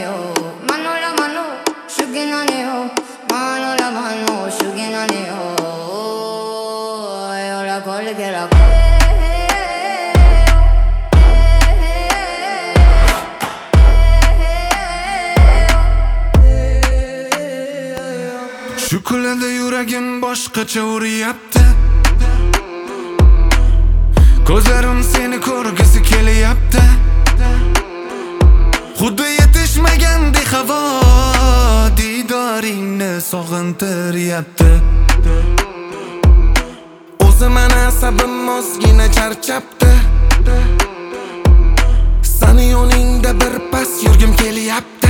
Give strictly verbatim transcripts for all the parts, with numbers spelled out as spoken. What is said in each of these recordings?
yo, mano la mano, shugin on yo, mano la mano, shugin on yo. Io la col che la col. Shu kunlarda yuragim boshqacha uryapti. Ko'zlarim seni ko'rgisi kelyapti. Xuddi yetishmagandek havo diydoringni sog'intiryapti. O'zi mana asabim ozgina charchapti. Sani yoningda bir pas yurgim kelyapti.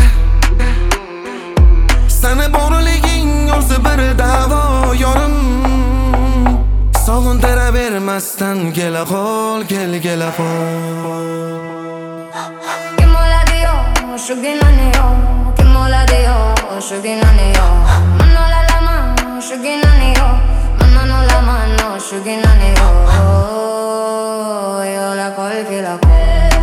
Sani borliging o'zi bir davo yorim. Sog'intira bermasdan kela qol, kel kela qol. Che mola di yo, shugin on yo, che mola di yo, shugin on yo. Mano la la mano, shugin on yo, mano la mano, shugin on yo. Io la col che la col.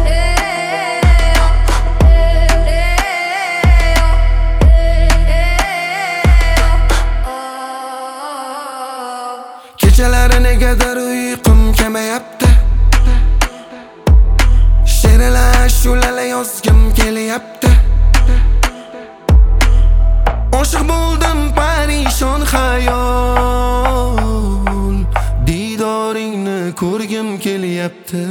Kechalari negadir uyqum kelmayapti. She'rlar ashulalar yozgim kelyapti. Oshiq bo'ldim parishon xayol, didoringni ko'rgim kelyapti.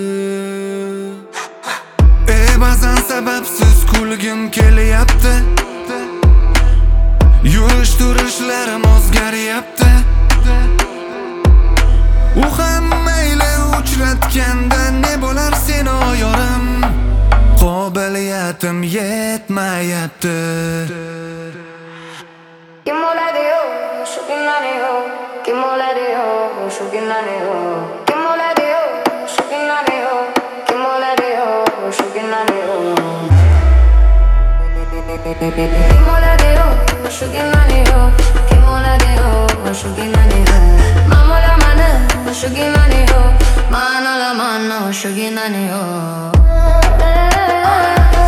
Ey ba'zan sababsiz kulgim kelyapti. Yurish turishlarim o'zgaryapti. U ham mayli uchratganda ne bo'lar seni yorim. Qobiliyatim yetmayapti. Che mola di yo, shugin on yo, che mola di yo, shugin on yo. Che mola di yo, shugin on yo, che mola di yo, shugin on yo. Che mola di yo, shugin on yo, che mola di yo, shugin on yo. Mano la mano, shugin on yo, mano la mano, shugin on yo.